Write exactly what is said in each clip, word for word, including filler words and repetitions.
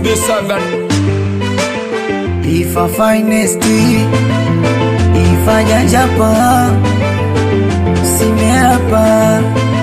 B seven. If a finest, if a jajapa, simeapa.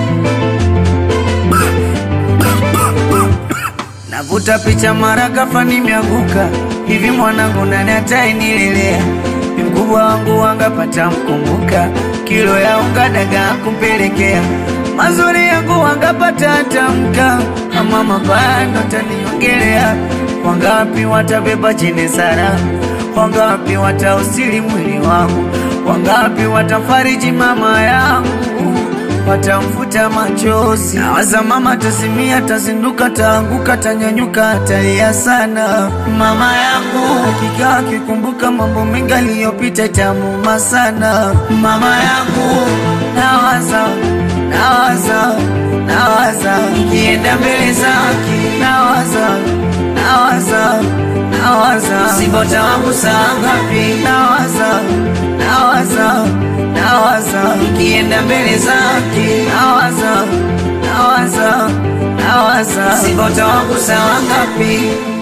Navuta picha mara ghafla nimeanguka. Hivi mwanangu nani atainilelea? Ni mkubwa wangu wangapata mkumbuka. Kilo ya unga dagaa kumpelekea. Mazuri yangu wangapata tamka. Ama mabaya ndo taniongelea. Wangapi watabeba chini sara? Wangapi watausili mwili wangu? Wangapi watafariji mama yangu? Watamfuta machozi. Nawaza mama tasimia, tazinduka, taanguka, tanyanyuka, talia sana. Mama yangu hakika akikumbuka mambo mengi aliyopita itamuuma sana. Mama yangu nawaza, nawaza, nawaza nikienda mbele zake. Nawaza, nawaza, nawaza sibota wangu saa ngapi. Nawaza, nawaza, nawaza nikienda mbele zake. Nawaza, nawaza, nawaza sibota wangu saa ngapi.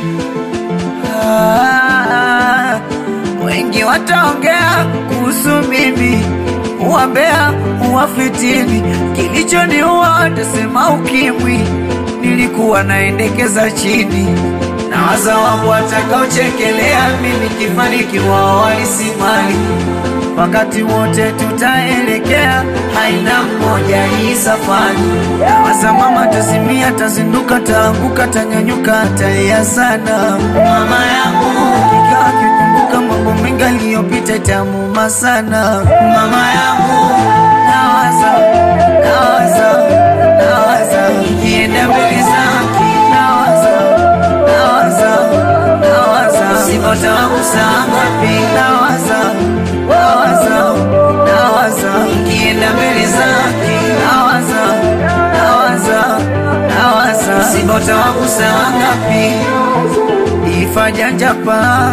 Ah, wengi wataongea kuhusu mimi, uwambea, uwafitini. Kilichoniua watasema ukimwi, nilikuwa naendekeza chini. Nawaza wangu watakaochekelea mimi kifanikiwa walisimali. Wakati wote tutaelekea, haina mmoja hii safari. Nawaza mama tasimia, tazinduka, taanguka, tanyanyuka, talia sana. Mama yangu hakika akikumbuka mambo mengi aliyopita itamuuma sana. Mama yangu nawaza, nawaza, nawaza nikienda mbele zake. Nawaza, nawaza, nawaza sibota wangu saa ngapi. Nawaza, nawaza, nawaza nikienda mbele zake. Nawaza, nawaza, nawaza sibota wangu saa ngapi. Ifa janjapa,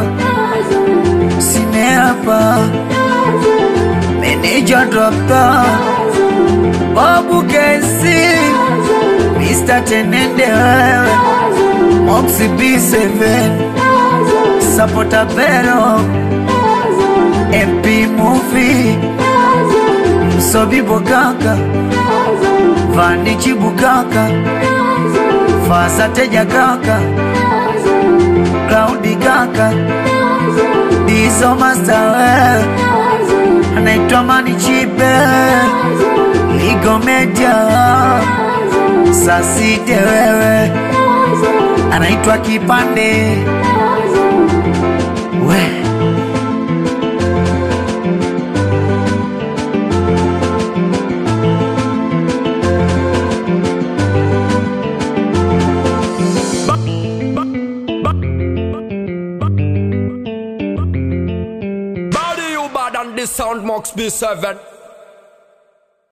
simeapa, meneja doctor Babu Kesi, Mister Tenende wewe, Moxie B seven, Sapota Vero, M P Movie, Msobi Bokaka, Vanichi Bukaka, Fasa Teja Kaka, Cloudy Kaka, Dizo Master wewe, anaitwa Mani Chipe, Ligo Media, Sasite wewe, anaitwa Kipande we. Body you bad and this sound Mox B seven.